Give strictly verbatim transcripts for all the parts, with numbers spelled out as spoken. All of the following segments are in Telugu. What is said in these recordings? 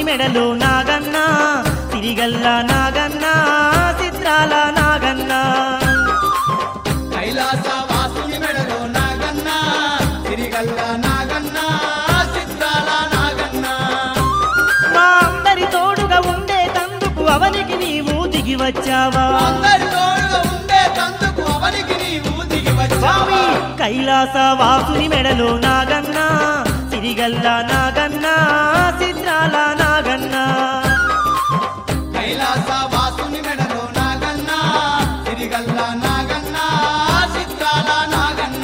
మెడలో నాగన్న సిరిగల్ల నాగన్న చిత్రాల నాగన్న కైలాస వాసుని మెడలో నాగన్న సిరిగల్ల నాగన్న చిత్రాల నాగన్న మా అందరి తోడుగా ఉండే తందుకు అవనికి నీవు దిగి వచ్చావా అందరి తోడుగా ఉండే తందుకు అవనికి నీవు దిగి వచ్చావా కైలాస వాసుని మెడలో నాగన్న సిరిగల్ల నాగన్న చిత్రాల నాగన్న కైలాస వాసుని మెడలో నాగన్న సిరిగల్ల నాగన్న చిత్రాల నాగన్న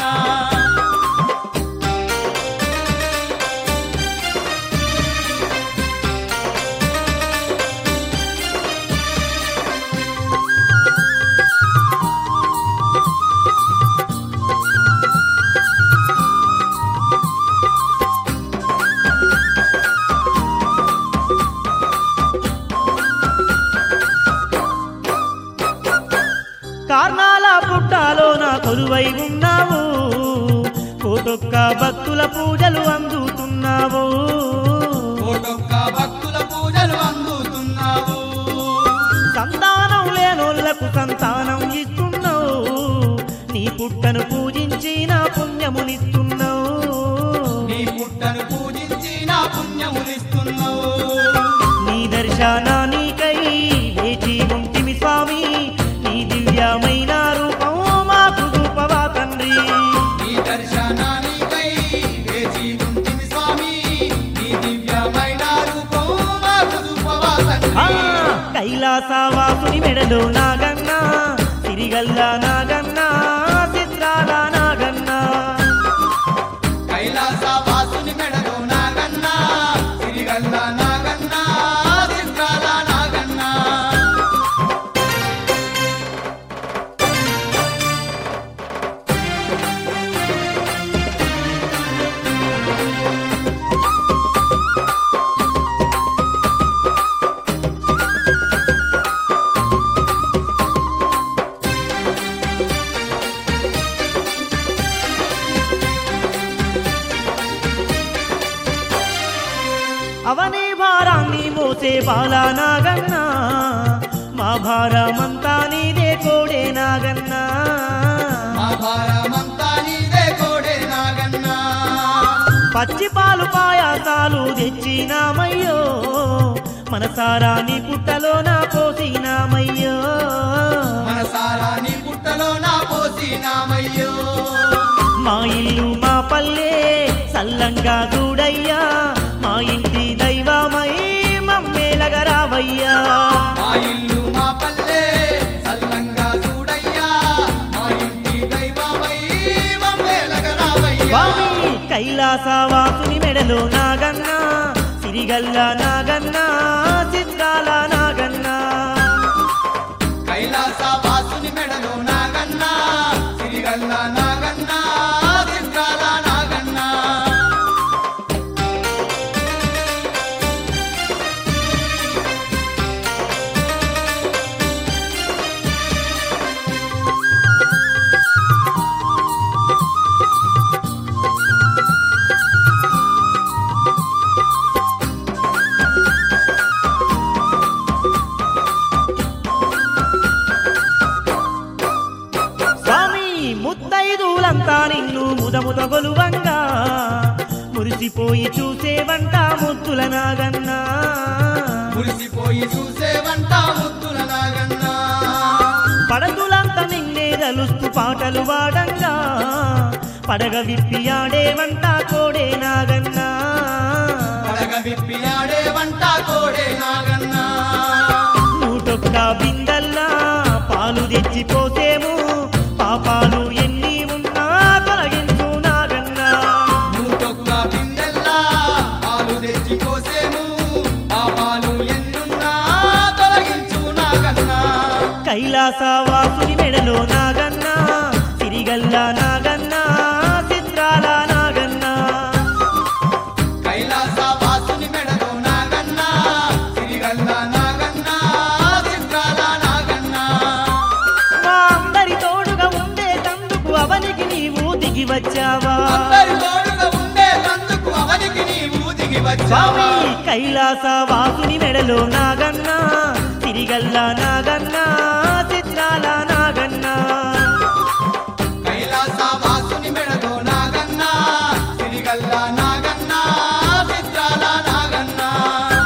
కార్నాల పుట్టాలో నా కొలువై ఉన్నావు కోటొక్క భక్తుల పూజలు అందుతున్నావు కోటొక్క భక్తుల పూజలు అందుతున్నావు సంతానం లేనోళ్లకు సంతానం ఇస్తున్నావు నీ పుట్టను పూజించి నా పుణ్యమునిస్తున్నావు నీ పుట్టను పూజించి నా పుణ్యమునిస్తున్నావు నీ దర్శనానికై వేచి ఉంటిమి స్వామి నీ దివ్యమైన రూపం మాకు చూపవా తండ్రి నీ దర్శనానికై వేచి ఉంటిమి స్వామి నీ దివ్యమైన రూపం మాకు చూపవా ఆ, తండ్రి కైలాసవాసుని మెడలో నాగన్న సిరిగల్ల నాగన్న చిత్రాల నాగన్న కైలాస వాసుని మెడలో నాగన్న సిరిగల్ల నాగన్న చిత్రాల నాగన్న అవని భారాన్ని మోసే బాలా నాగన్న మా భారమంతా నీదే కోడే నాగన్న మా భారమంతా నీదే కోడే నాగన్న పచ్చి పాలు పాయాసాలు తెచ్చినామయ్యో మనసారా నీ పుట్టలో నా పోసినామయ్యో మనసారా నీ పుట్టలో నా పోసినామయ్యో మా ఇల్లు మా పల్లె సల్లంగా చూడయ్యా మా ఇంటి దైవమై మమ్మేలగా రావయ్యా మా ఇల్లు మా పల్లె సల్లంగా చూడయ్యా మా ఇంటి దైవమై మమ్మేలగా రావయ్యా స్వామి కైలాసవాసుని మెడలో నాగన్న సిరిగల్ల నాగన్న చిత్రాల నాగన్న కైలాస వాసుని మెడలో నాగన్న సిరిగల్ల నాగన్న చిత్రాల నాగన్న స్వామి ముత్తైదులంతా నిన్ను ముదముద గొలువంగా మురిసిపోయి చూసేవంట ముద్దుల నాగన్న మురిసిపోయి చూసేవంట ముద్దుల నాగన్న పడతులంతా నిన్నే తలుస్తూ పాటలు వాడంగా పడగ విప్పి ఆడేవంట కోడే నాగన్న పడగ విప్పి ఆడేవంట కోడే నాగన్న నూటొక్క బిందల్లా పాలు తెచ్చి పోసేము పాపాలు ఎన్ని ఉన్నా తొలగించు నాగన్న నూటొక్క బిందెల్లా పాలు తెచ్చి పోసేము పాపాలు ఎన్నున్నా తొలగించు నాగన్న కైలాసవాసుని మెడలో నాగన్న సిరిగల్ల నాగన్న చిత్రాల నాగన్న కైలాస వాసుని మెడలో నాగన్న సిరిగల్ల నాగన్న చిత్రాల నాగన్న మా అందరి తోడుగా ఉండే తందుకు అవనికి నీవు దిగి వచ్చావా అందరి తోడుగా ఉండే తందుకు అవనికి నీవు దిగి వచ్చావా స్వామి కైలాస వాసుని మెడలో నాగన్న తిరిగల్ల నాగన్న చిత్రాల నాగన్న కైలాస వాసుని మెడలో నాగన్న తిరిగల్ల నాగన్న చిత్రాల నాగన్న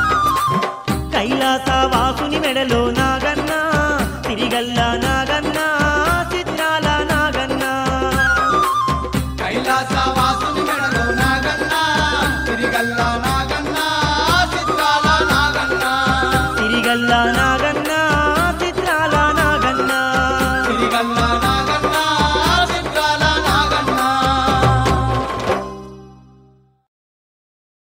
కైలాస వాసుని మెడలో నాగన్న తిరిగల్ల నాగన్న